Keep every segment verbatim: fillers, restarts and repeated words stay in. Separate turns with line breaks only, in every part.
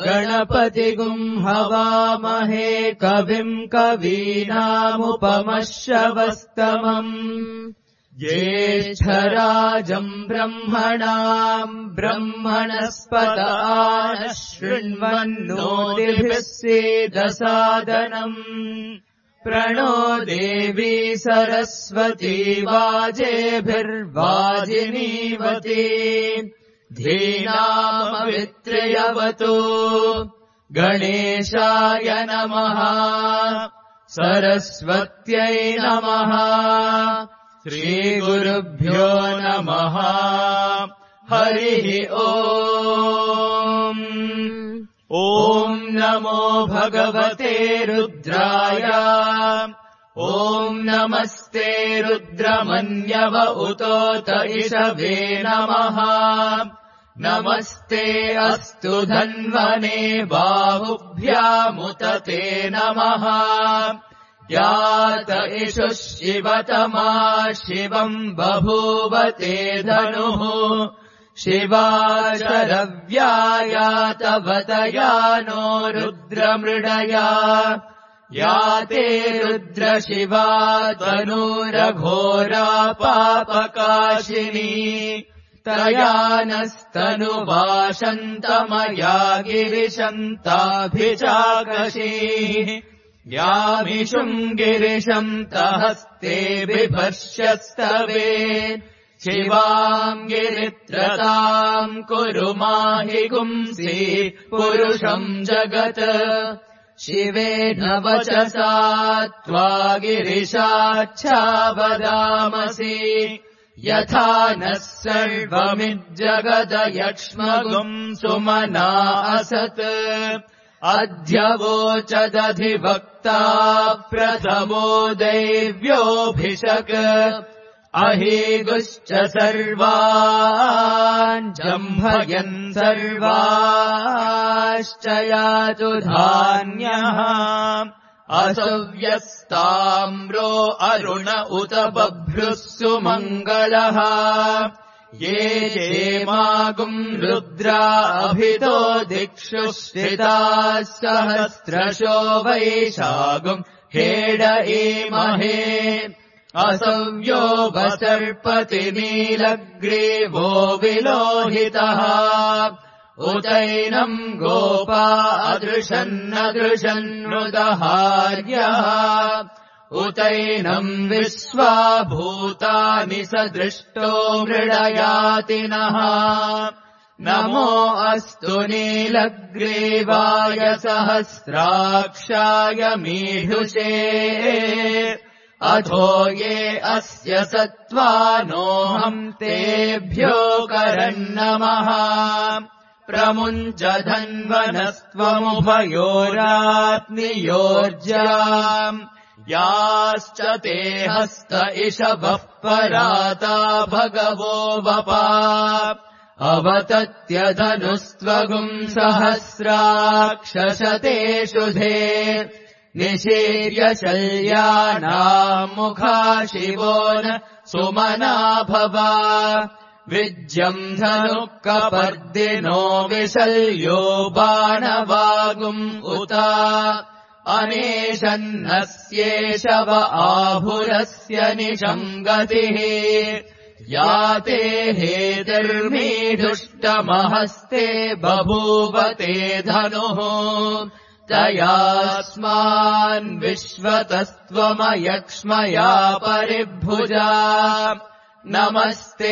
गणपतिगुम् हवामहे कविम् कवीनामुपमश्रवस्तमम् ज्येष्ठराजम् ब्रह्मणाम् ब्रह्मणस्पत नः शृण्वन्नोतिभिः सीदसादनम् प्रणो देवी सरस्वती वाजेभिर्वाजिनीवती धीनामवित्र्यवतु गणेशाय नमः सरस्वत्यै नमः श्रीगुरुभ्यो नमः हरिः ओम् ॐ नमो भगवते रुद्राय ॐ नमस्ते रुद्रमन्यव उतोत इषवे नमः नमस्ते अस्तु धन्वने बाहुभ्यामुत ते नमः यात इषुः शिवतमा शिवम् बभूव ते धनुः शिवाशरव्यायातवतया नो रुद्रमृडया याते रुद्रशिवा तनूरघोरा पापकाशिनी तया नस्तनुवाशन्तमया गिरिशन्ताभिचाकशीः यामिषुम् गिरिशम् तहस्ते बिभर्ष्यस्तवे शिवाम् गिरित्रताम् कुरु माहि गुंसि पुरुषम् जगत् शिवेन वचसा त्वा गिरिशाच्छावदामसि यथा नः सर्वमिज्जगदयक्ष्मगुम् सुमना असत् अद्य वोचदधिवक्ता प्रथमो दैव्योऽभिषक् अहीगुश्च सर्वान् जम्भयन् सर्वाश्च यातु धान्यः असव्यस्ताम्रो अरुण उत बभ्रुः सुमङ्गलः ये क्षेमागुम् रुद्रा अभितो दिक्षु श्रिताः सहस्रशो वैशागुम् हेड ईमहे असव्यो वसर्पति नीलग्रीवो विलोहितः उतैनम् गोपा अदृशन्नदृशन्नुदहार्यः उतैनम् विश्वा भूतानि सदृष्टो मृडयातिनः नमो अस्तु नीलग्रीवाय सहस्राक्षाय मीढुषे अथो ये अस्य सत्त्वानोऽहम् तेभ्यो करन्नमः प्रमुञ्च धन्वनस्त्वमुभयोरात्नियोर्जाम् याश्च ते हस्त इषवः पराता भगवो वपा अवतत्य धनुस्त्वगुम् सहस्राक्षशतेषु धे निशीर्य शल्यानाम् मुखा शिवो न सुमना भवा विज्यम् धनुः कपर्दिनो विशल्यो बाणवागुम् उता अनेशन्नस्येषव आभुरस्य निषङ्गतिः याते हेतिर्मीढुष्टमहस्ते बभूवते धनुः तयास्मान् विश्वतस्त्वमयक्ष्मया परिभुजा नमस्ते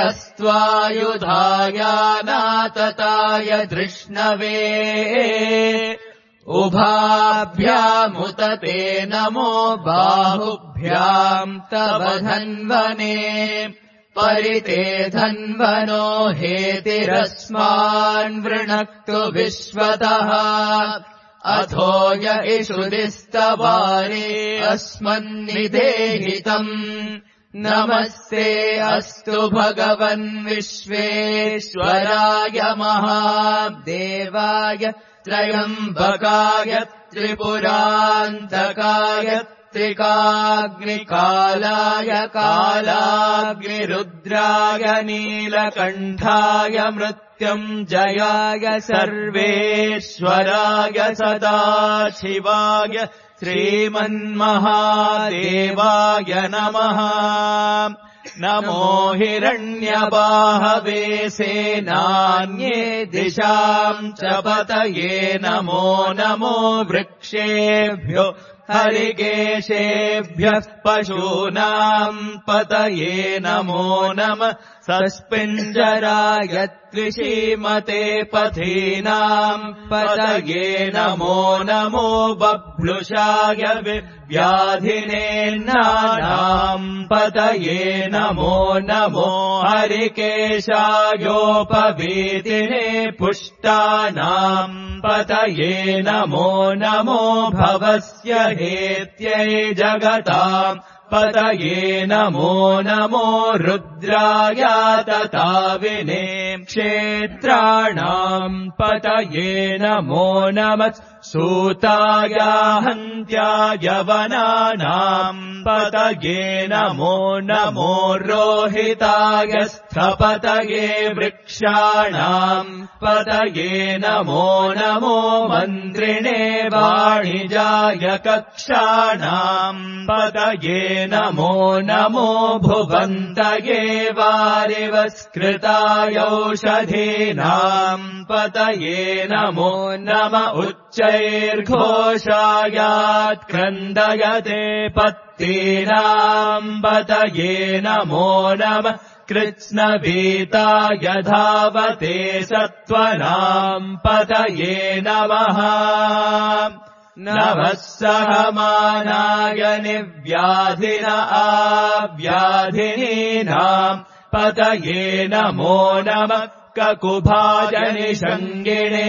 अस्त्वायुधायानातताय धृष्णवे उभाभ्यामुत ते नमो बाहुभ्याम् तव धन्वने परिते धन्वनो हेतिरस्मान् वृणक्तु विश्वतः अथो य इषुदिस्तवारे अस्मन्निदेहितम् नमस्ते अस्तु भगवन् विश्वेश्वराय महादेवाय त्रयम्बकाय त्रिपुरान्तकाय त्रिकाग्निकालाय कालाग्निरुद्राय नीलकण्ठाय मृत्युञ्जयाय मृत्युम् जयाय सर्वेश्वराय सदाशिवाय श्रीमन्महादेवाय नमः। नमो हिरण्यबाहवे सेनान्ये दिशाम् च पतये नमो नमो वृक्षेभ्यो हरिकेशेभ्यः पशूनाम् पतये नमो नमः। सस्पिञ्जराय त्रिशीमते पथीनाम् पतये नमो नमो। बभ्लुषाय व्याधिनेन्नानाम् पतये नमो नमो। हरिकेशायोपवीतिने पुष्टानाम् पतये नमो नमो। भवस्य हेत्यै जगताम् पतये नमो नमो। रुद्राय तताविने क्षेत्राणाम् पतये नमो नमः। सूताय हन्त्याय वनानाम् पतये नमो नमो। रोहिताय स्थपतये वृक्षाणाम् पतये नमो नमो। मन्त्रिणे वाणिजाय कक्षाणाम् पतये नमो नमो। भुवन्तये वारिवस्कृताय औषधीनाम् पतये नमो नम। उच्चैर्घोषायात्क्रन्दयते पत्तीनाम् पतये नमो नमः। कृत्स्नवीताय धावते सत्त्वनाम् पतये नमः। नमः सहमानाय निव्याधिन आव्याधिनीनाम् पतये नमो नमः। ककुभाय निषङ्गिणे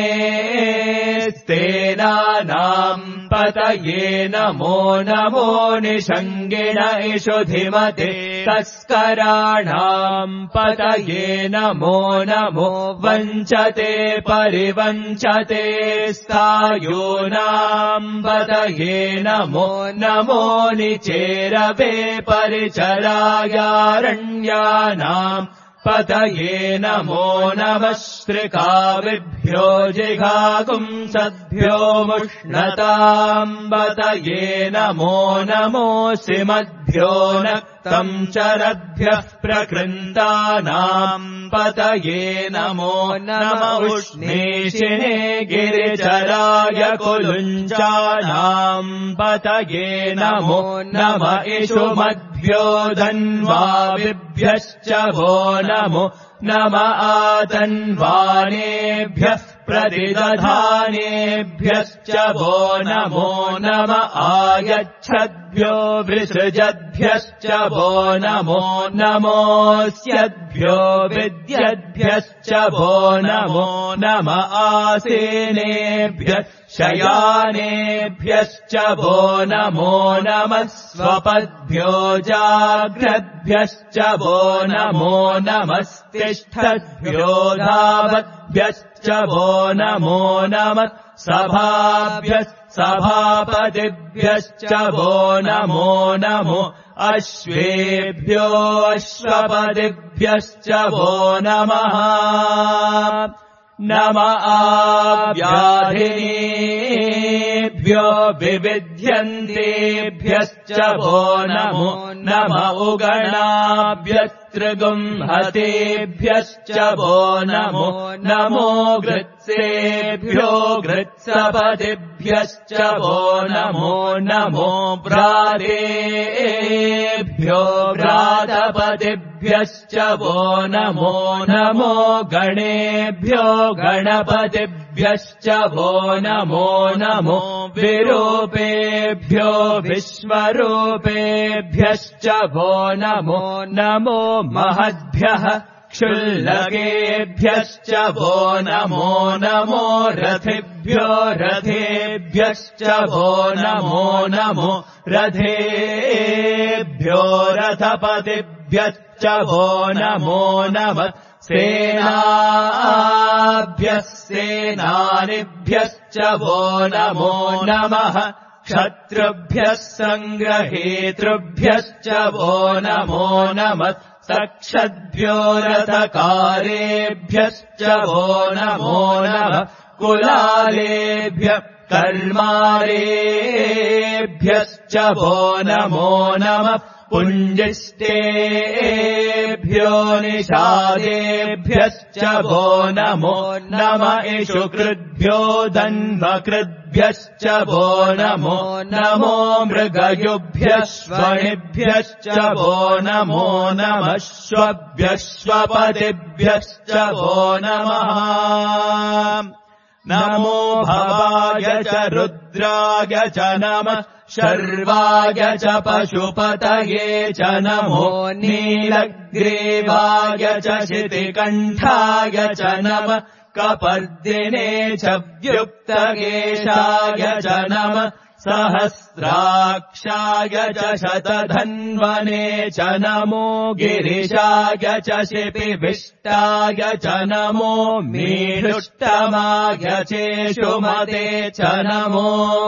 स्तेनानाम् पतये नमो नमो। निषङ्गिण इषुधिमते तस्कराणाम् पतये नमो नमो। वञ्चते परिवञ्चते स्थायूनाम् पतये नमो नमो। निचेरवे परिचरायारण्यानाम् पतये नमो नमः। श्रिकाविभ्यो जिघाकुंसद्भ्यो मुष्णताम् पतये नमो नमो। सिमद्भ्यो नक्तम् चरद्भ्यः प्रकृन्तानाम् पतये नमो नमः। उष्णीषिणे गिरिचराय कुलुञ्चानाम् पतये नमो नमः। इषुमद्भ्यो धन्वाविभ्यश्च वो नमो नम। आतन्वानेभ्यः प्रतिदधानेभ्यश्च वो नमो नम। आयच्छद्भ्यो विसृजद्भ्यश्च वो नमो नमोऽस्यद्भ्यो विद्यद्भ्यश्च वो नमो नम। आसीनेभ्यः शयानेभ्यश्च वो नमो नमः। स्वपद्भ्यो जाग्रद्भ्यश्च वो नमो नमस्तिष्ठद्भ्यो धावद्भ्यश्च वो नमो नमः। सभाभ्यः सभापतिभ्यश्च वो नमो नमो। अश्वेभ्यो अश्वपतिभ्यश्च वो नमः। नम आव्याधिनीभ्यो विविध्यन्तेभ्यश्च वो नमो नम। उगणाभ्यस्त्रिगुंहतेभ्यश्च वो नमो नमो। गृत्सेभ्यो गृत्सपतिभ्यश्च वो नमो नमो। व्रातेभ्यो व्रातपतिभ्यश्च वो नमो नमो। गणेभ्यो गणपतिभ्यश्च वो नमो नमो। विरूपेभ्यो विश्वरूपेभ्यश्च वो नमो नमो। महद्भ्यः क्षुल्लकेभ्यश्च वो नमो नमो। रथेभ्यो रथेभ्यश्च वो नमो नमो। रथेभ्यो रथपतिभ्यश्च वो नमो नमः। सेनाभ्यः सेनानिभ्यश्च वो नमो नमः। क्षत्रुभ्यः सङ्ग्रहेतृभ्यश्च वो नमो नमः। सक्षद्भ्यो रथकारेभ्यश्च वो नमो नमः कुलालेभ्यः कर्मारेभ्यश्च वो नमो नमः पुञ्जिष्टेभ्यो निषादेभ्यश्च वो नमो नमः इषुकृद्भ्यो धन्वकृद्भ्यश्च वो नमो नमो मृगयुभ्यश्वणिभ्यश्च वो नमो नमः श्वभ्यश्वपदिभ्यश्च वो नमः नमो भवाय च रुद्राय च नमः शर्वाय च पशुपतये च नमो नीलग्रीवाय च शितिकण्ठाय च नमः कपर्दिने च व्युक्तकेशाय च नमः सहस्राक्षाय च शतधन्वने च नमो गिरिशाय च शिपिविष्टाय च नमो मीढुष्टमाय चेषुमते च नमो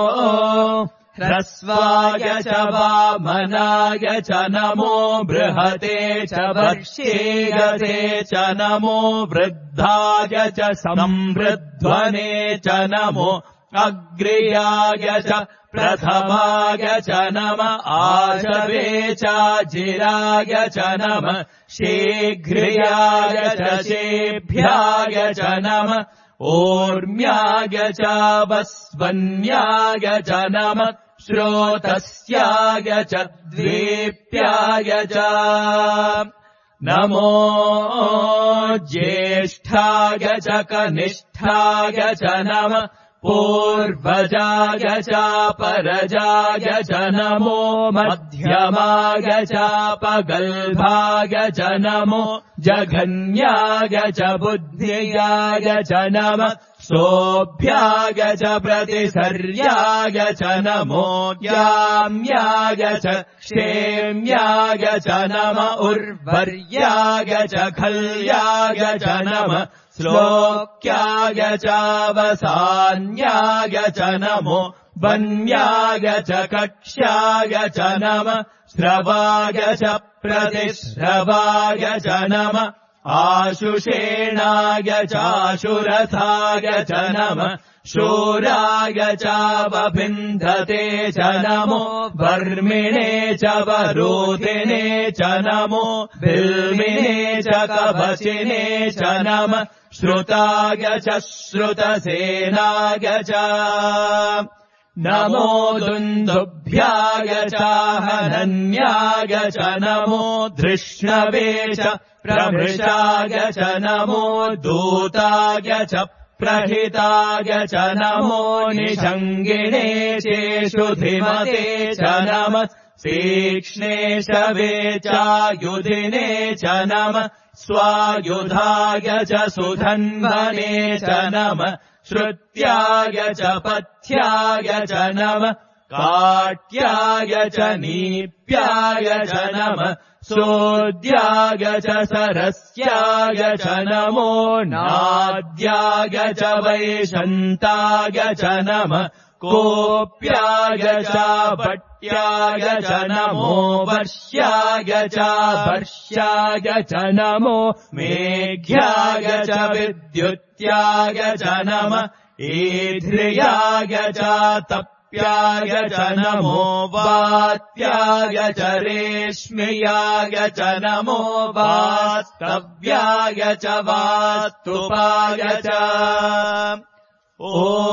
ह्रस्वाय च वामनाय च नमो बृहते च वर्षीयते च नमो वृद्धाय च संवृध्वने च नमो अग्र्याय च प्रथमाय च नमः आशवे चाजिराय च नमः शीघ्र्याय च शेभ्याय च नमः ऊर्म्याय च वस्वन्याय च नमः श्रोतस्याय च द्वीप्याय च नमो ज्येष्ठाय च कनिष्ठाय च नमः पूर्वजाय च परजाय च नमो मध्यमाय च पगल्भाय च नमो जघन्याय च बुद्ध्याय च नमः सोऽभ्याय च प्रतिसर्याय च नमो याम्याय च क्षेम्याय च नमः उर्वर्याय च खल्याय च नमः श्लोक्याय चावसान्याय च नमो वन्याय च कक्ष्याय च नमः श्रवाय च प्रतिश्रवाय च नमः आशुषेणाय चाशुरथाय च नमः शूराय चावभिन्धते च नमो वर्मिणे च वरोधिने च नमो बिल्मिने च कवचिने च नमः श्रुताय च श्रुतसेनाय च नमो दुन्दुभ्याय चाहनन्याय च नमो धृष्णवे च प्रभृशाय च नमो दूताय च प्रहिताय च नमो निषङ्गिणे चेषुधिमते च नमः तीक्ष्णे शवे चायुधिने च नमः स्वायुधाय च सुधन्वने च नमः श्रुत्याय च पथ्याय च नमः काट्याय च नीप्याय च नमः सोद्याय च सरस्याय च नमो नाद्याय च वैशन्ताय च नमः कोप्याय च भट्याय च नमो वर्ष्याय च वर्ष्याय च नमो मेघ्याय च विद्युत्याय च नमः ईध्र्याय च तप्याय च नमो वात्याय च रेश्म्याय च नमो वास्तव्याय च वास्तुपाय च ॐ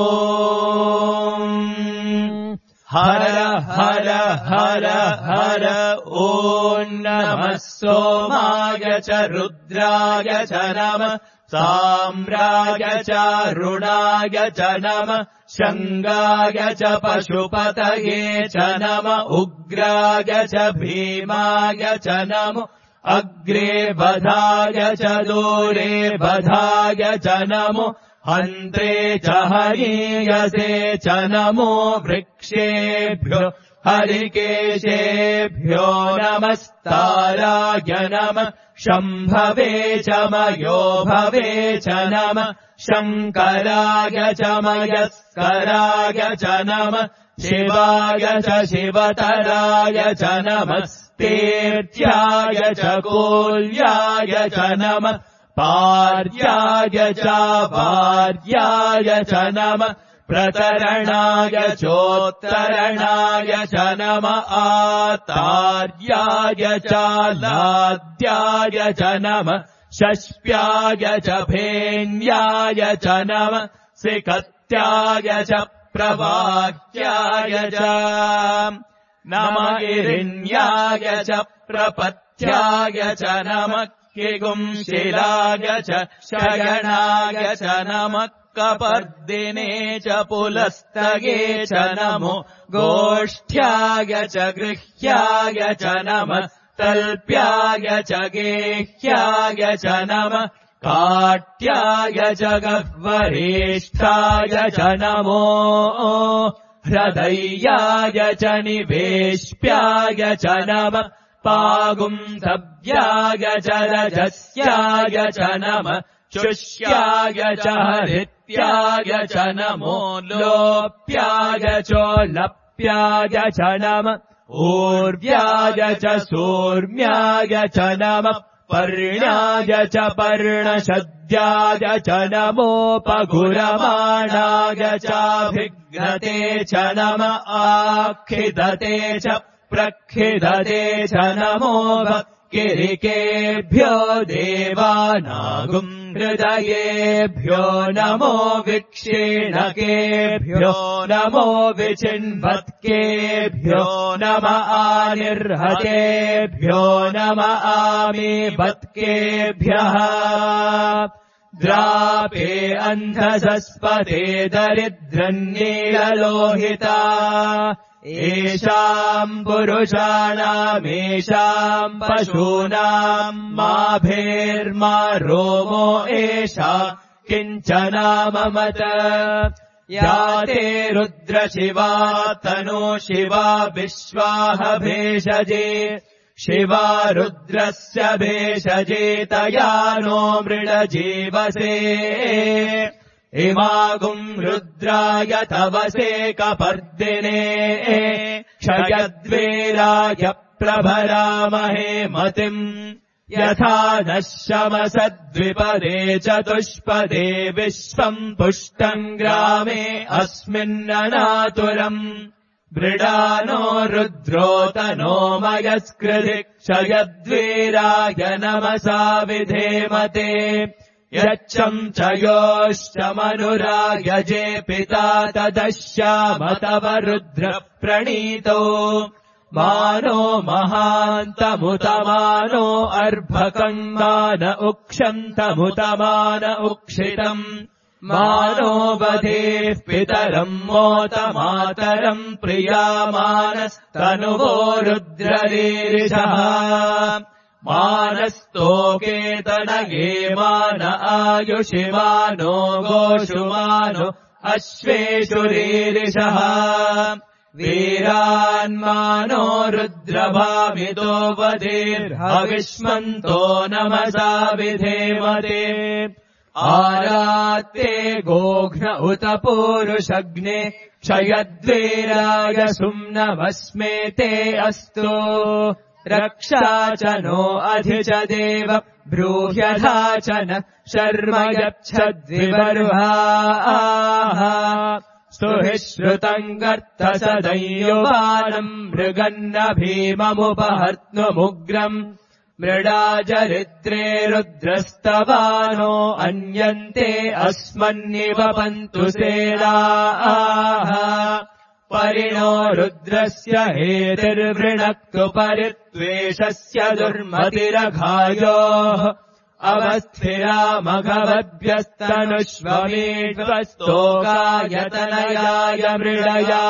हर हर हर हर ॐ नमः सोमाय च रुद्राय च नमः साम्राय च रुणाय च नमः शङ्गाय च पशुपतये च नमः उग्राय च भीमाय च नमो अग्रे बधाय च दूरे बधाय च नमो हन्त्रे च हरीयसे च नमो वृक्षेभ्यो हरिकेशेभ्यो नमस्ताराय नमः शम्भवे च मयोभवे च नमः शङ्कराय च मयस्कराय च नमः शिवाय च शिवतराय च नमः नमस्तेर्त्याय च कोल्याय च नमः पार्याय च वार्याय च नमः प्रतरणाय चोत्तरणाय च नमः आतार्याय च लाद्याय च नमः शष्प्याय च भेन्याय च नमः सिकत्याय च प्रवाक्याय च नमः गिरिण्याय च प्रपत्याय च नमः किगुंशिलाय च शयनाय च नमः कपर्दिने च पुलस्तये च नमो गोष्ठ्याय च गृह्याय च नमः तल्प्याय च गेह्याय च नमः काट्याय च गह्वरेष्ठाय च नमो हृदय्याय च निवेश्प्याय च नमः पागुंधव्याय च रजस्याय च नमः शुष्याय च हरित्याय च नमो लोप्याय चोलप्याय च नमः ऊर्व्याय च सूर्म्याय च नमः पर्ण्याय च पर्णशद्याय च नमोपगुरमाणाय चाभिघ्नते च नमः आखिदते च प्रखिदते च नमो किरिकेभ्यो देवानागुम् हृदयेभ्यो नमो विक्षीणकेभ्यो नमो विचिन्वत्केभ्यो नम आनिर्हतेभ्यो नम आमीवत्केभ्यः द्रापे अन्धसस्पते दरिद्रन्नीललोहिता येषाम् पुरुषाणामेषाम् पशूनाम् माभेर्मा रोमो एषा किञ्चनाममत या ते रुद्रशिवा तनो शिवा विश्वाह भेषजे शिवा रुद्रस्य भेषजे तया नो मृडजीवसे इमागुम् रुद्राय तवसे कपर्दिने क्षयद्वेराय प्रभरामहे मतिम् यथा नः शमसद्विपदे चतुष्पदे विश्वम् पुष्टम् ग्रामे अस्मिन्ननातुरम् मृडानो रुद्रोतनो मयस्कृधि क्षयद्वीराय नमसा विधेमते यच्छम् च योश्चमनुरायजे पिता तदश्याम तव रुद्र प्रणीतो मानो महान्तमुतमानो अर्भकम् मान उक्षन्तमुतमान उक्षितम् मानो वधेः पितरम् मोतमातरम् प्रियामानस्तनुवो रुद्ररीरिषः मानस्तोकेतनये मान आयुषिमानो गोषुमानो अश्वेषु रीरिषः वीरान्मानो रुद्रभामितो वधेर्हविष्मन्तो नमसा विधेमते आरात्ते गोघ्न उत पूरुषग्ने क्षयद्वीराय सुम्नमस्मे ते अस्तु रक्षा च नो अधि च देव ब्रूह्यथा च न शर्म गच्छद्विबर्हाः स्तुहि श्रुतम् गर्थ सदैयुवानम् मृगन्न भीममुपहर्त्नुमुग्रम् मृडाजरिद्रे रुद्रस्तवानो अन्यन्ते अस्मन्निव पन्तु सेनाः परिणो रुद्रस्य हेतिर्वृणक्तु परित्वेषस्य दुर्मतिरघायोः अवस्थिरामघवभ्यस्तनुष्वमीढ्वस्तोकायतनयाय मृडया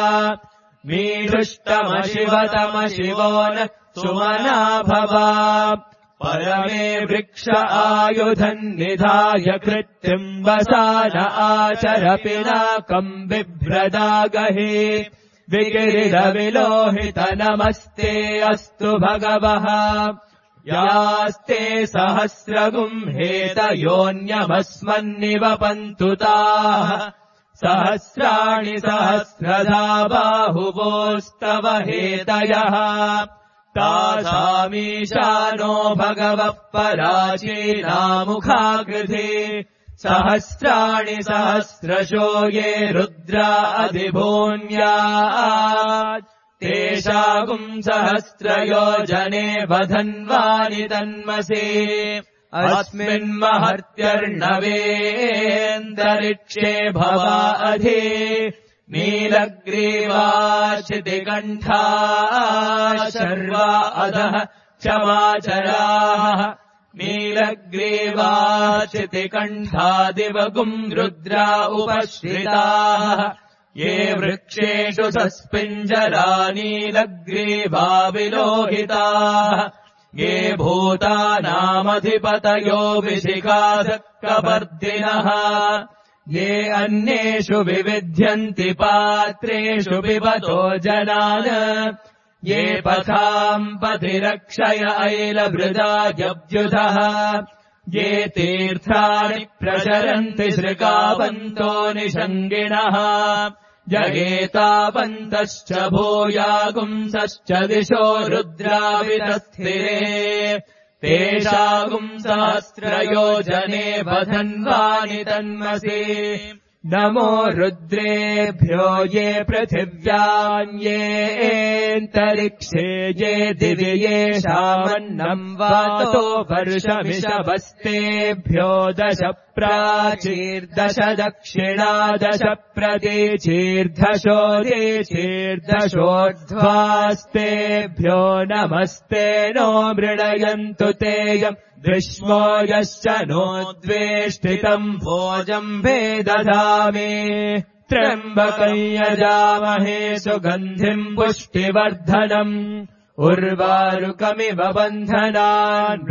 मीढुष्टमशिवतमशिवो न सुमना भवा परमे वृक्ष आयुधम् निधाय कृत्तिम् वसान आचर पिनाकम् बिभ्रदागहि विगिरिदविलोहित नमस्ते अस्तु भगवः यास्ते सहस्रगुम् हेतयोऽन्यमस्मन्निव पन्तु ताः सहस्राणि सहस्रधा बाहुवोस्तव हेतयः तासामीशानो भगवः पराचीनामुखाकृते सहस्राणि सहस्रशो ये रुद्रा अधिभून्यात् तेषागुम् सहस्रयोजने वधन्वानि तन्मसे अस्मिन्महत्यर्णवेन्दरिक्षे भवा अधि नीलग्रीवाशितिकण्ठा शर्वा अधः क्षमाचराः नीलग्रीवाशितिकण्ठादिवगुम् रुद्रा उपश्रिताः ये वृक्षेषु सस्पिञ्जरा नीलग्रीवा विलोहिताः ये भूतानामधिपतयो विशिखासक्कपर्दिनः ये अन्येषु विविध्यन्ति पात्रेषु पिबतो जनान् ये पथाम् पथिरक्षय ऐलभृदायब्युधः ये तीर्थानि प्रचरन्ति श्रृकावन्तो निषङ्गिणः जगेतावन्तश्च भूयागुंसश्च दिशो रुद्रावितस्थिरे तेषागुम् सहस्रयोजने वधन्वानि तन्मसि नमो रुद्रेभ्यो ये पृथिव्याम् येऽन्तरिक्षे ये दिवि येषामन्नम् वातो वर्षमिषवस्तेभ्यो दश प्राचीर्दश दक्षिणा दश प्रतीचीर्दशो दीचीर्दशोर्ध्वास्तेभ्यो नमस्ते नो मृणयन्तु तेयम् दृश्मो यश्च नो द्वेष्टितम् भोजम् भेदधामे त्र्यम्बकम् यजामहे सुगन्धिम् पुष्टिवर्धनम् उर्वारुकमिव बन्धनान्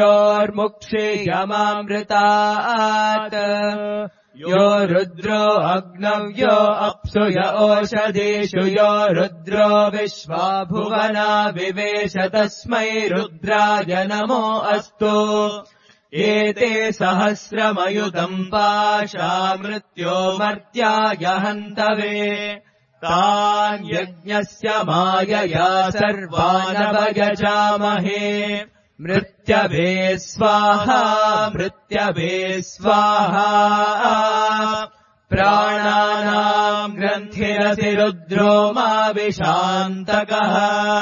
मृत्योर्मुक्षीयमामृतात् यो रुद्रो अग्नव्यो अप्सु य ओषधीषु यो रुद्रो विश्वा भुवना विवेश तस्मै रुद्राय नमो अस्तु एते सहस्रमयुतम् पाशा मृत्यो मर्त्याय हन्तवे तान् यज्ञस्य मायया सर्वानवयजामहे मृत्यभे स्वाहा मृत्यभे स्वाहा प्राणानाम् ग्रन्थिरसि रुद्रो मा विशान्तकः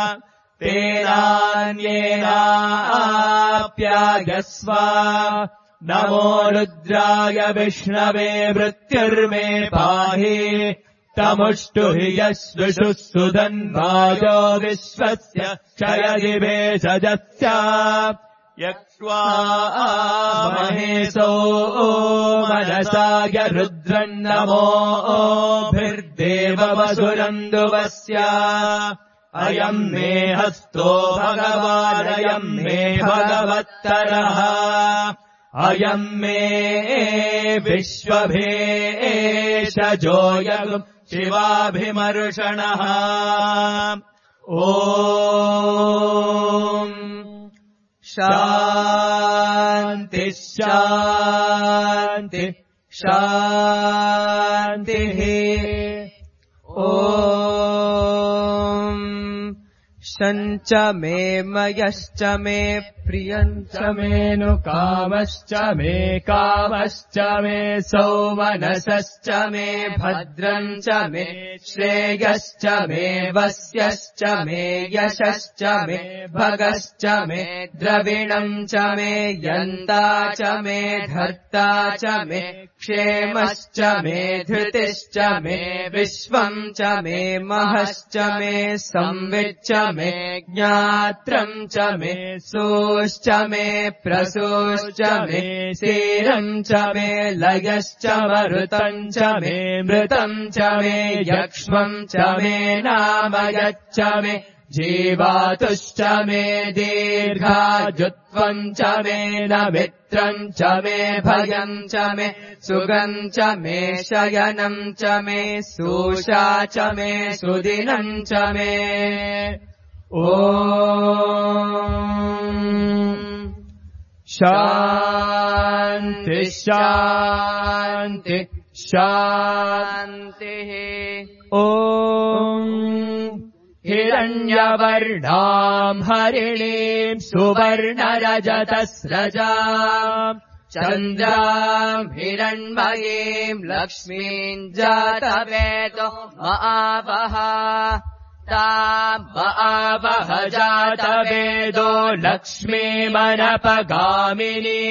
तेनान्येनाप्यायस्व नमो रुद्राय विष्णवे मृत्युर्मे पाहि तमुष्टु हि यश्विषुः सुदन्वायो विश्वस्य क्षयदिवे सजस्य यक्ष्वा महेशो मनसाय रुद्रन्नमोभिर्देववसुरन्दुवस्य अयम् मे हस्तो भगवानयम् मे भगवत्तरः अयम् मे विश्वभेशजो यगुम् शिवाभिमर्षणः ॐ शान्ति शान्ति शान्तिः ॐ शञ्च मे मयश्च मे प्रियञ्च मे नु कामश्च मे कामश्च मे सौमनसश्च मे भद्रम् च मे श्रेयश्च मे वस्यश्च मे यशश्च मे भगश्च मे द्रविणम् च मे यन्ता च मे धर्ता च मे क्षेमश्च मे धृतिश्च मे विश्वम् च मे महश्च मे संविच्च मे ज्ञात्रम् च मे सोश्च मे प्रसोश्च मे सीरम् च मे लयश्च मरुतम् च मे मृतम् च मे यक्ष्मम् च मे नामयच्च मे जीवातुश्च मे दीर्घायुत्वम् च मे न मित्रम् च मे भयम् च मे सुगम् च मे शयनम् च मे सूषा च मे सुदिनम् च मे ॐ शान्ति शान्ति शान्तिः ॐ हिरण्यवर्णाम् हरिणीम् सुवर्णरजतस्रजाम् चन्द्राम् हिरण्मयीम् लक्ष्मीम् जातवेदो महावः ताम् महावः जातवेदो लक्ष्मीमनपगामिनी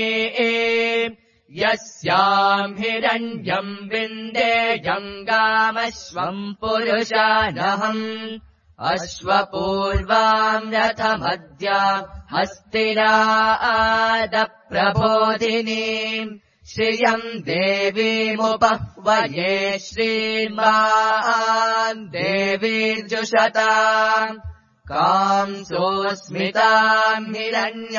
यस्याम् हिरण्यम् विन्देयम् गामश्वम् पुरुषानहम् अश्वपूर्वाम् रथमद्याम् हस्तिनादप्रबोधिनीम् श्रियम् देवीमुपह्वये श्रीर्माम् देवीर्जुषताम् कांसोऽस्मिताम् हिरण्य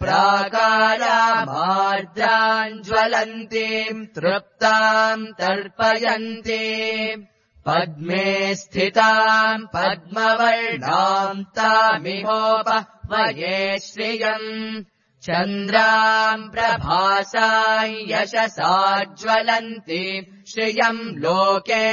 प्राकारामार्द्राम् ज्वलन्तीम् तृप्ताम् तर्पयन्तीम् पद्मे स्थिताम् पद्मवर्णाम् तामिहोपह्वये श्रियम् चन्द्राम् प्रभासाम् यशसा ज्वलन्तीम् श्रियम् लोके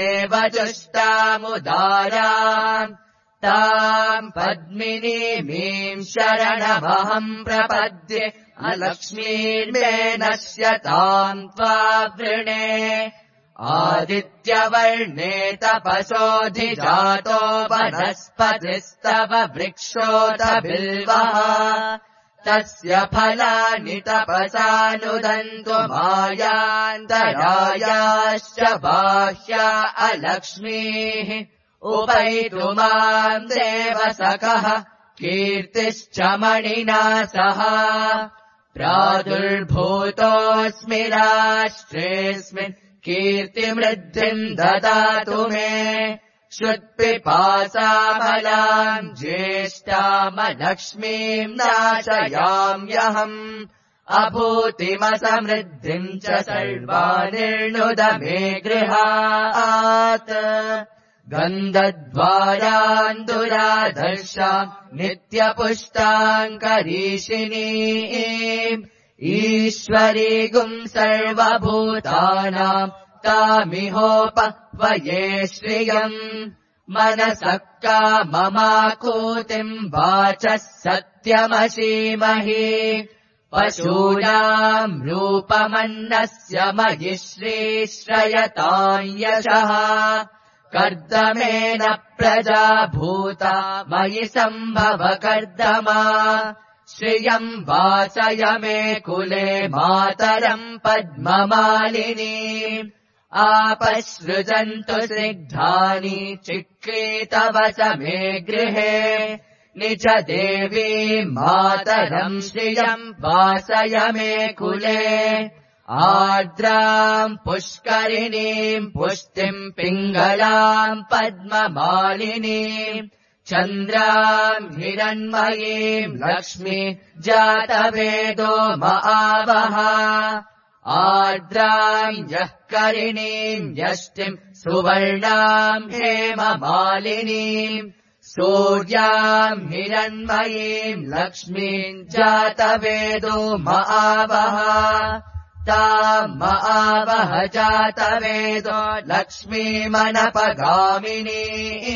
देवजुष्टामुदाराम् ताम् पद्मिनीमीम् शरणमहम् प्रपद्ये अलक्ष्मीर्मे नश्यताम् त्वा वृणे आदित्यवर्णे तपसोऽधिजातो वनस्पतिस्तव वृक्षोऽथ बिल्वः तस्य फलानि तपसानुदन्तु मायान्तरायाश्च बाह्या अलक्ष्मीः उपैतु माम् देवसखः कीर्तिश्च मणिना सह प्रादुर्भूतोऽस्मि राष्ट्रेऽस्मिन् कीर्तिमृद्धिम् ददातु मे श्रुत्पिपासाफलाम् ज्येष्ठामलक्ष्मीम् नाशयाम्यहम् अभूतिमसमृद्धिम् च सर्वानिर्णुद मे गृहात् गन्धद्वारान्दुराधर्षाम् नित्यपुष्टाम् करीषिणीम् ईश्वरीगुम् सर्वभूतानाम् तामिहोपह्वये श्रियम् मनसः काममाकूतिम् वाचः सत्यमशीमहि पशूनाम् रूपमन्नस्य मयि श्रीश्रयताम् यशः कर्दमेन प्रजा भूता मयि सम्भव कर्दमा श्रियम् वासय मे कुले मातरम् पद्ममालिनी आपसृजन्तु स्निग्धानि चिक्रीतवस मे गृहे निज देवी मातरम् श्रियम् वासय मे कुले आर्द्राम् पुष्करिणीम् पुष्टिम् पिङ्गलाम् पद्ममालिनीम् चन्द्राम् हिरण्मयीम् लक्ष्मी जातवेदो महावः आर्द्राम् यः करिणीम् यष्टिम् सुवर्णाम् हेममालिनीम् सूर्याम् हिरण्मयीम् लक्ष्मीम् जातवेदो महावः ताम् महावः जातवेदो लक्ष्मीमनपगामिनी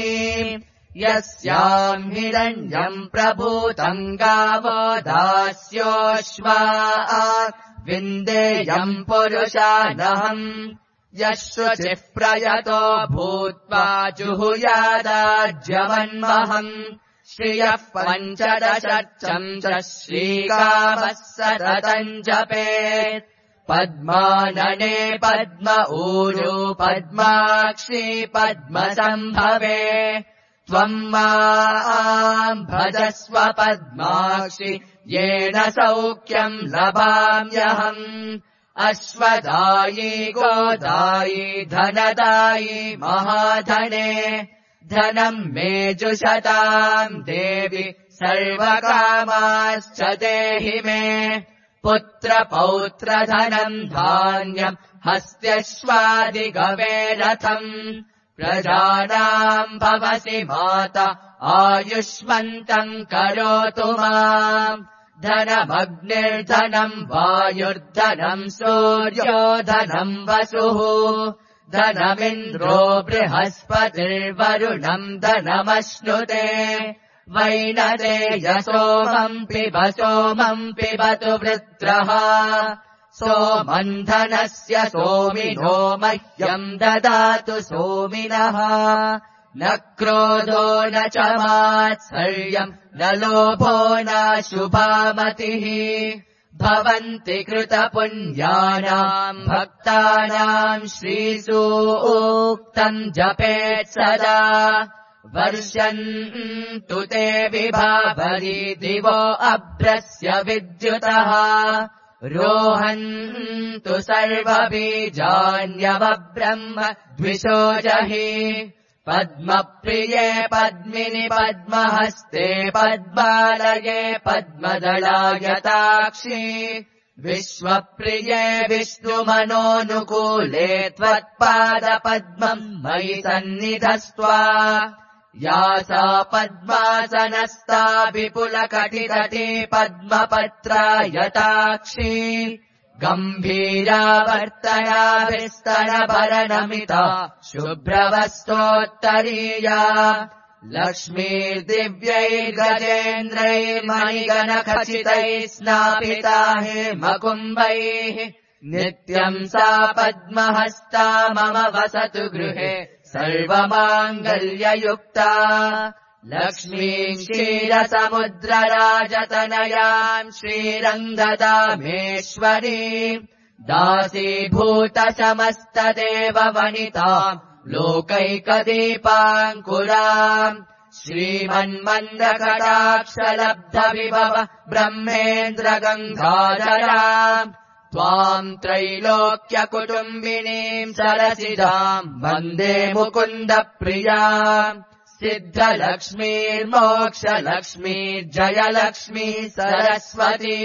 यस्याम् हिरण्यम् प्रभूतम् गावो दास्योऽश्वा विन्देयम् पुरुषानहम् यः शुचिः प्रयतो भूत्वा जुहुयादाज्यमन्महम् श्रियः पञ्चदशर्चम् च श्रीकामः सततम् जपेत् पद्मानने पद्म ऊरू पद्माक्षी पद्मसम्भवे त्वम् माम् भजस्व पद्माक्षि येन सौख्यम् लभाम्यहम् अश्वदायी गोदायी धनदायी महाधने धनम् मे जुषताम् देवि सर्वकामाश्च देहि मे पुत्रपौत्रधनम् धान्यम् हस्त्यश्वादिगवे रथम् प्रजानाम् भवसि माता आयुष्मन्तम् करोतु माम् धनमग्निर्धनम् वायुर्धनम् सूर्यो धनम् वसुः धनमिन्द्रो बृहस्पतिर्वरुणम् धनमश्नुते वैनतेय सोमम् पिब सोमम् पिबतु वृत्रः सोमम् धनस्य सोमिनो मह्यम् ददातु सोमिनः न क्रोधो न च मात्सर्यम् न लोभो न शुभामतिः भवन्ति कृतपुण्यानाम् भक्तानाम् श्रीसूक्तम् जपेत् सदा वर्षन्तु ते विभावरी दिवो अभ्रस्य विद्युतः रोहन्तु सर्वबीजान्यवब्रह्म द्विषोजहि पद्मप्रिये पद्मिनि पद्महस्ते पद्मालये पद्मदलायताक्षि विश्वप्रिये विष्णुमनोनुकूले त्वत्पादपद्मम् मयि सन्निधस्त्वा या सा पद्मासनस्था विपुलकटितटी पद्मपत्रायताक्षी गम्भीरावर्तनाभिस्तनभरणमिता शुभ्रवस्त्रोत्तरीया लक्ष्मीर्दिव्यैर्गजेन्द्रैर्मणिगणखचितैः स्नापिता हेमकुम्भैः नित्यम् सा पद्महस्ता मम वसतु गृहे सर्वमाङ्गल्ययुक्ता लक्ष्मीम् क्षीरसमुद्रराजतनयाम् श्रीरङ्गदामेश्वरीम् दासीभूतसमस्तदेववनिताम् लोकैकदीपाङ्कुराम् श्रीमन्मन्दकटाक्षलब्धविभव ब्रह्मेन्द्रगङ्गाधराम् त्वाम् त्रैलोक्यकुटुम्बिनीम् सरसिजाम् वन्दे मुकुन्दप्रियाम् सिद्धलक्ष्मीर्मोक्षलक्ष्मीर्जयलक्ष्मी सरस्वती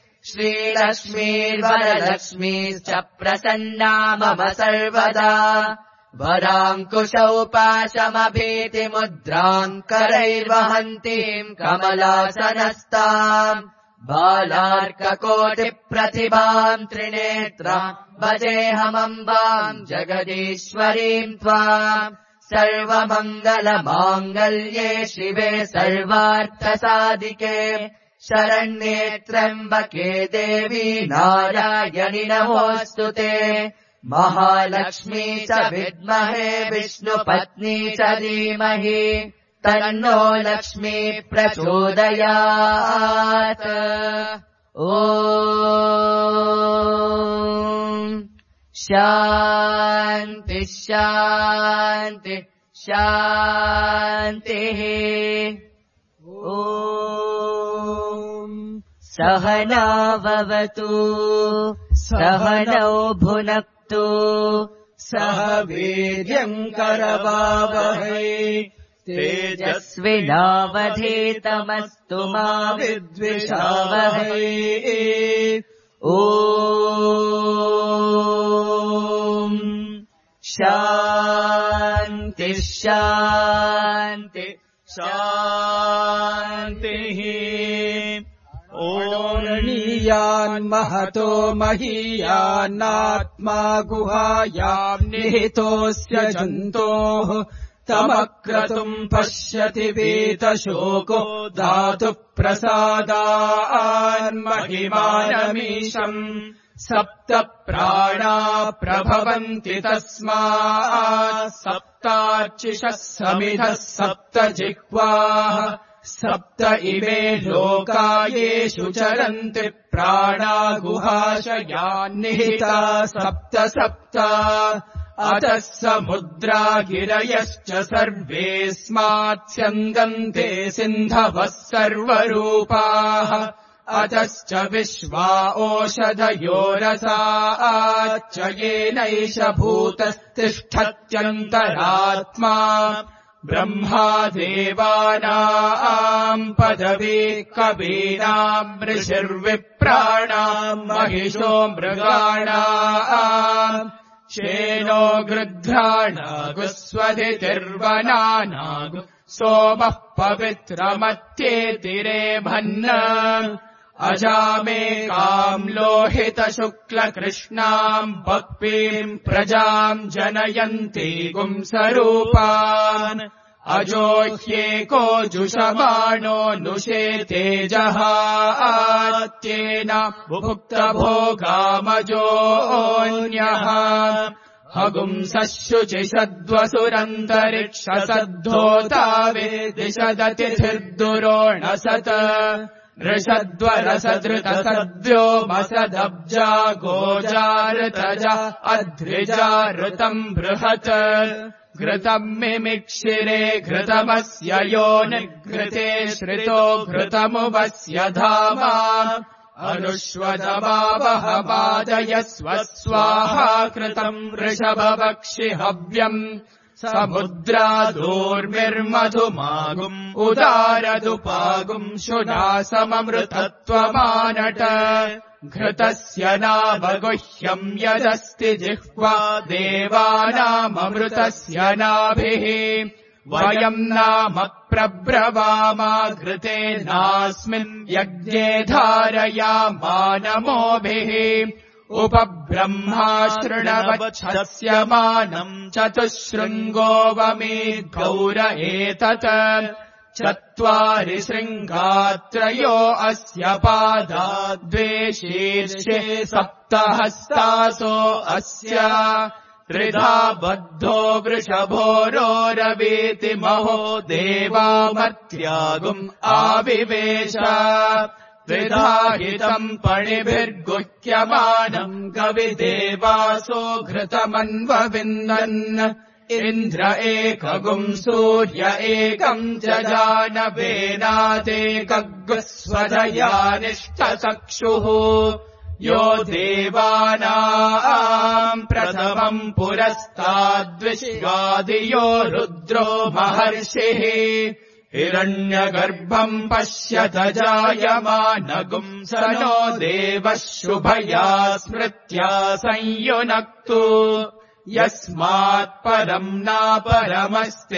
श्रीलक्ष्मीर्वरलक्ष्मीश्च प्रसन्ना मम सर्वदा वराङ्कुशौ पाशमभीतिमुद्राम् करैर्वहन्तीम् कमलासनस्ताम् बालार्ककोटिप्रतिभाम् त्रिनेत्राम् भजेऽहमम्बाम् जगदीश्वरीम् त्वाम् सर्वमङ्गलमाङ्गल्ये शिवे सर्वार्थसाधिके शरण्ये त्र्यम्बके देवी नारायणि नमोऽस्तु ते महालक्ष्मी च विद्महे विष्णुपत्नी च धीमहि तन्नो लक्ष्मी प्रचोदयात् ॐ शान्ति शान्ति शान्तिः ॐ सहना भवतु सहनौ भुनक्तु सह वीर्यम् करवावहै तेजस्विनावधीतमस्तु मा विद्विषावहै ॐ शान्ति शान्ति शान्तिः ओरणीयान् महतो महीयान्नात्मा गुहायाम् निहितोऽस्य जन्तोः तमक्रतुम् पश्यति वीतशोको धातु प्रसादान्महिमानमीशम् सप्त प्राणा प्रभवन्ति तस्मात् सप्तार्चिषः समिधः सप्त जिह्वाः सप्त इमे लोका येषु चरन्ति प्राणा गुहाशयान्निहिता सप्त सप्त अतः समुद्रा गिरयश्च सर्वेऽस्मात् स्यन्दन्ते सिन्धवः सर्वरूपाः अतश्च विश्वा ओषधयो रसाच्च येनैष भूतस्तिष्ठत्यन्तरात्मा ब्रह्मा देवानाम् पदवी कवीनाम् ऋषिर्विप्राणाम् महिषो मृगाणाम् शेनो गृध्राणागुस्वधितिर्वनानागु सोमः पवित्रमत्येतिरेभन्न अजामेकाम् लोहितशुक्लकृष्णाम् बह्वीम् प्रजाम् जनयन्ति गुंसरूपान् अजोह्येको जुषमाणो नुषेतेजः आत्येन भुक्तभोगामजोऽन्यः हगुंसः शुचिषद्वसुरन्तरिक्षसद्धोतावे दिशदतिथिर्दुरोणसत् नृषद्वरसदृतसद्व्योमसदब्जा गोजारतजा अध्रिजाऋतम् बृहत् घृतम् मिमिक्षिरे घृतमस्य यो निघृते श्रितो घृतमुपस्य धामा अनुष्वदमावहपादयस्व स्वाहा कृतम् वृषभवक्षि हव्यम् समुद्रादूर्मिर्मधुमागुम् उदारदुपागुम् शुना सममृतत्वमानट घृतस्य नामगुह्यम् यदस्ति जिह्वा देवानाममृतस्य नाभिः वयम् नाम प्रब्रवामा घृते नास्मिन् यज्ञे धारयामानमोभिः उपब्रह्मा शृणवच्छस्य मानम् चतुःशृङ्गोवमीद्गौर एतत् चत्वारि शृङ्गात्रयो अस्य पादा द्वे शीर्षे सप्तहस्तासो अस्य त्रिधा बद्धो वृषभोरोरवीति महो देवामर्त्यागुम् आविवेश त्रिधा हितम् पणिभिर्गुह्यमानम् कविदेवासो घृतमन्वविन्दन् इन्द्र एकगुम् सूर्य एकम् जजानवेनादेकग्स्वदयानिष्ठचक्षुः यो देवानाम् प्रथमम् पुरस्ताद्विश्वादियो रुद्रो महर्षिः हिरण्यगर्भम् पश्यत जायमानगुम् स नो देवः शुभया स्मृत्या संयुनक्तु यस्मात्परम् नापरमस्ति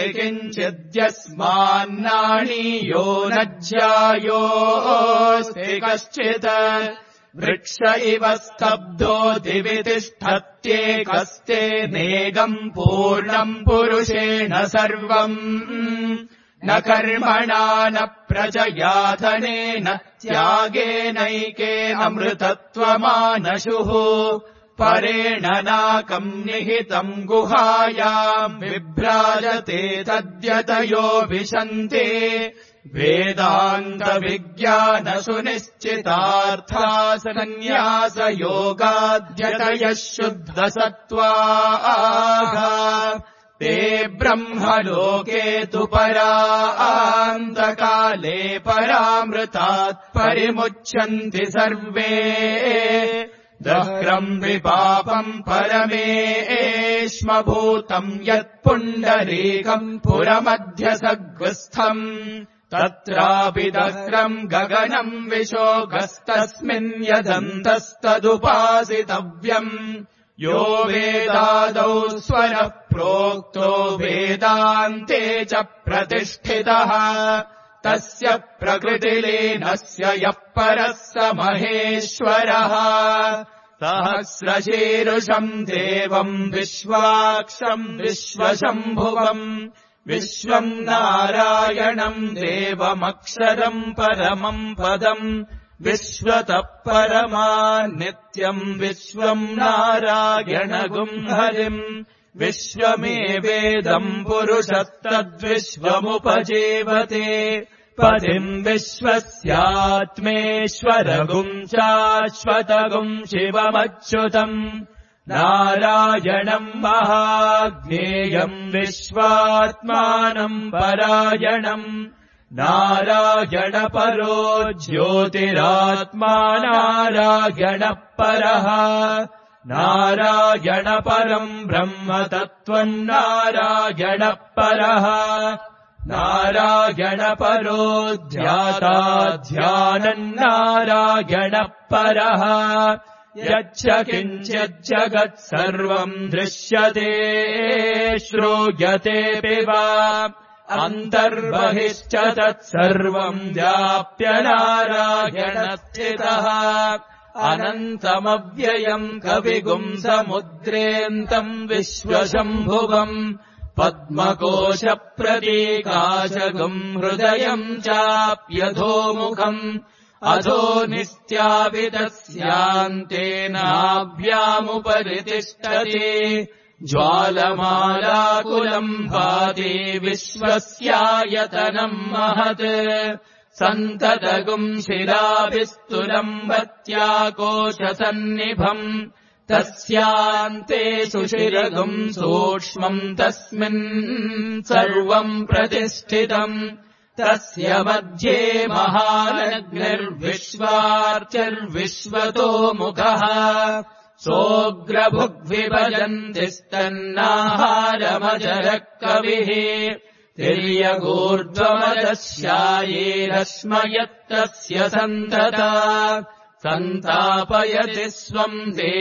किञ्चिद्यस्मान्नाणीयो न ज्यायोऽस्ति कश्चित् वृक्ष इव स्तब्धो दिवि तिष्ठत्येकस्तेनेगम् पूर्णम् पुरुषेण सर्वम् न कर्मणा न प्रजयाधनेन त्यागेनैकेनामृतत्वमानशुः परेण नाकम् निहितम् गुहायाम् विभ्राजते तद्यतयो विशन्ते वेदान्तविज्ञानसुनिश्चितार्था सन्न्यासयोगाद्यतयः शुद्धसत्त्वाः ते ब्रह्मलोके तु परान्तकाले परामृतात् परिमुच्यन्ति सर्वे दह्रम् विपापम् परमेष्मभूतम् यत्पुण्डरीकम् पुरमध्यसग्रस्थम् तत्रापि दह्रम् गगनम् विशोकस्तस्मिन् यदन्तस्तदुपासितव्यम् यो वेदादौ स्वरः प्रोक्तो वेदान्ते च प्रतिष्ठितः तस्य प्रकृतिलीनस्य यः परः स महेश्वरः सहस्रशीर्षम् देवम् विश्वाक्षम् विश्वशम्भुवम् विश्वम् नारायणम् देवमक्षरम् परमम् पदम् विश्वतः परमान्नित्यम् विश्वम् नारायणगुम् हरिम् विश्वमेवेदम् पुरुषस्तद्विश्वमुपजीवते पदिम् विश्वस्यात्मेश्वरगुम् शाश्वतगुम् शिवमच्युतम् नारायणम् महाज्ञेयम् विश्वात्मानम् परायणम् नारायणपरो ज्योतिरात्मा नारायणः परः नारायणपरम् ब्रह्मतत्त्वम् नारायणः परः नारायणपरो ध्याता ध्यानम् नारायणः परः यच्च किञ्चिज्जगत् सर्वम् दृश्यते श्रूयतेऽपि वा
अन्तर्बहिश्च तत्सर्वम् व्याप्य नारायणस्थितः अनन्तमव्ययम् कविगुम् समुद्रेऽन्तम् विश्वशम्भुवम् पद्मकोशप्रतीकाशगुम् हृदयम् चाप्यधोमुखम् अधो नित्यावितस्यान्तेनाभ्यामुपरि तिष्ठति ज्वालमालाकुलम् भाति विश्वस्यायतनम् महत् सन्ततगुम् शिलाभिस्तुलम् वत्याकोशसन्निभम् तस्यान्ते सुशिरगुम् सूक्ष्मम् तस्मिन् सर्वम् प्रतिष्ठितम् तस्य मध्ये महानग्निर्विश्वार्चिर्विश्वतो मुखः सोऽग्रभुग्विभजन्तिस्तन्नाहारमजरः कविः तिर्यगूर्ध्वमदस्यायेरश्मयत्तस्य सन्तता सन्तापयति स्वम्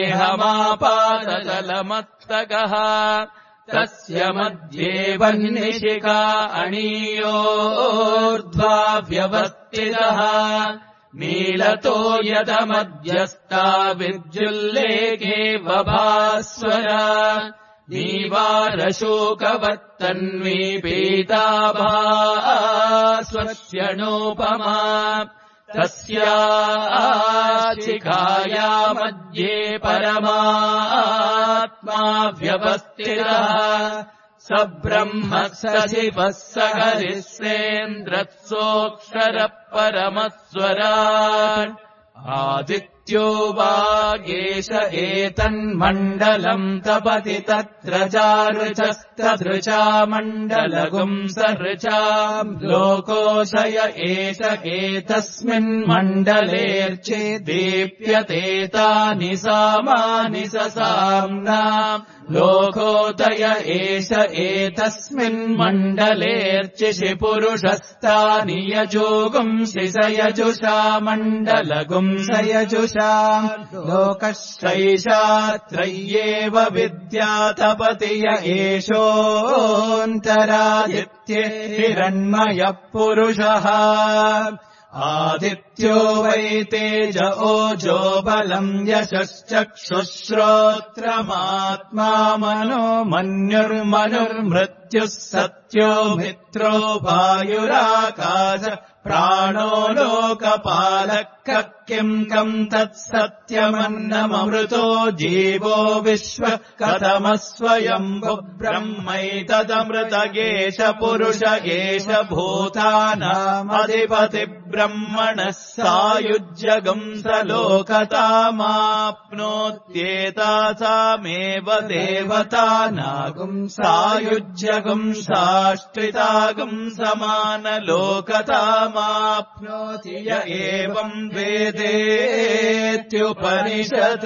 देहमापातजलमत्तकः तस्य मध्ये वह्निशिखा अणीयोर्ध्वा व्यवस्थितः मीलतो यदमध्यस्था विद्युल्लेखे वभास्वरा नीवारशोकवत्तन्वी पीताभा स्वस्यणोपमा तस्या शिखाया मध्ये परमात्मा व्यवस्थितः स ब्रह्म स शिवः स हरिस्सेन्द्रत्सोऽक्षरः परमस्वराट् आदित्यो वागेश एतन्मण्डलम् तपति तत्र चारुचस्तदृचा मण्डलगुम् सऋचाम् लोकोशय एष एतस्मिन्मण्डलेऽर्चे दीप्यते तानि सामानि ससाम्नाम् लोकोदय एष एतस्मिन्मण्डलेऽर्चिषि पुरुषस्तानि यजोगुंसि स यजुषा मण्डलगुम् स यजुषा लोकश्चैषात्रय्येव विद्यातपति य एषोऽन्तरादित्ये हिरण्मयः पुरुषः आदित्यो वै तेज ओजो बलम् यशश्चक्षुश्रोत्रमात्मा मनो मन्युर्मनुर्मृत्युः सत्यो मित्रो वायुराकाश प्राणो लोकपालः किम् कम् तत्सत्यमन्नममृतो जीवो विश्व कथमस्वयम्भु ब्रह्मैतदमृतगेश पुरुष एष भूतानामधिपतिब्रह्मणः सायुज्यगम् स लोकतामाप्नोत्येतासामेव देवतानागुम् सायुज्यगुम् साष्टितागुम् समानलोकतामाप्नोति य एवम् वेदेत्युपनिषत्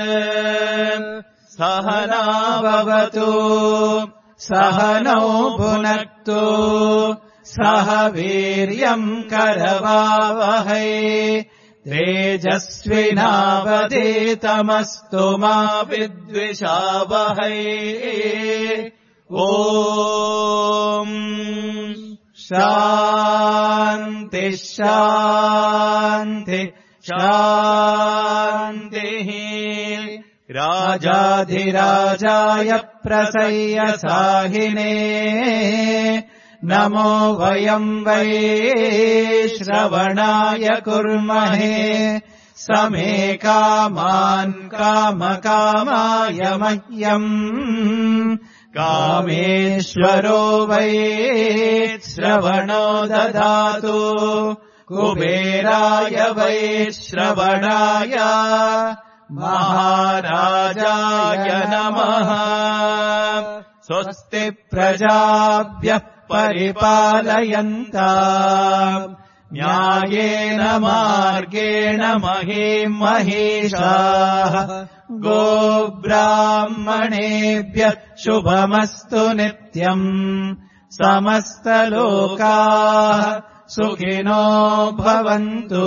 सहना भवतु सहनौ भुनक्तु सह वीर्यम् करवावहै तेजस्विनावधीतमस्तु मा विद्विषावहै ॐ शान्ति शान्ति शान्तिः राजाधिराजाय प्रसय्यसाहिने नमो वयम् वै श्रवणाय कुर्महे समे कामान् कामकामाय मह्यम् कामेश्वरो वै श्रवणो ददातु कुबेराय वै श्रवणाय महाराजाय नमः स्वस्ति प्रजाभ्यः परिपालयन्ताम् न्यायेन मार्गेण महीम् महिषाः गोब्राह्मणेभ्यः शुभमस्तु नित्यम् समस्तलोकाः सुखिनो भवन्तु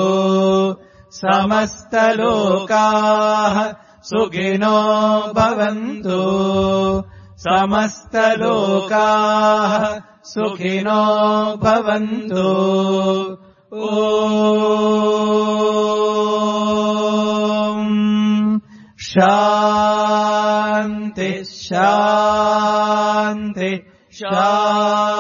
समस्तलोकाः सुखिनो भवन्तु समस्तलोकाः सुखिनो भवन्तु। ॐ शान्ति शान्ति शान्ति।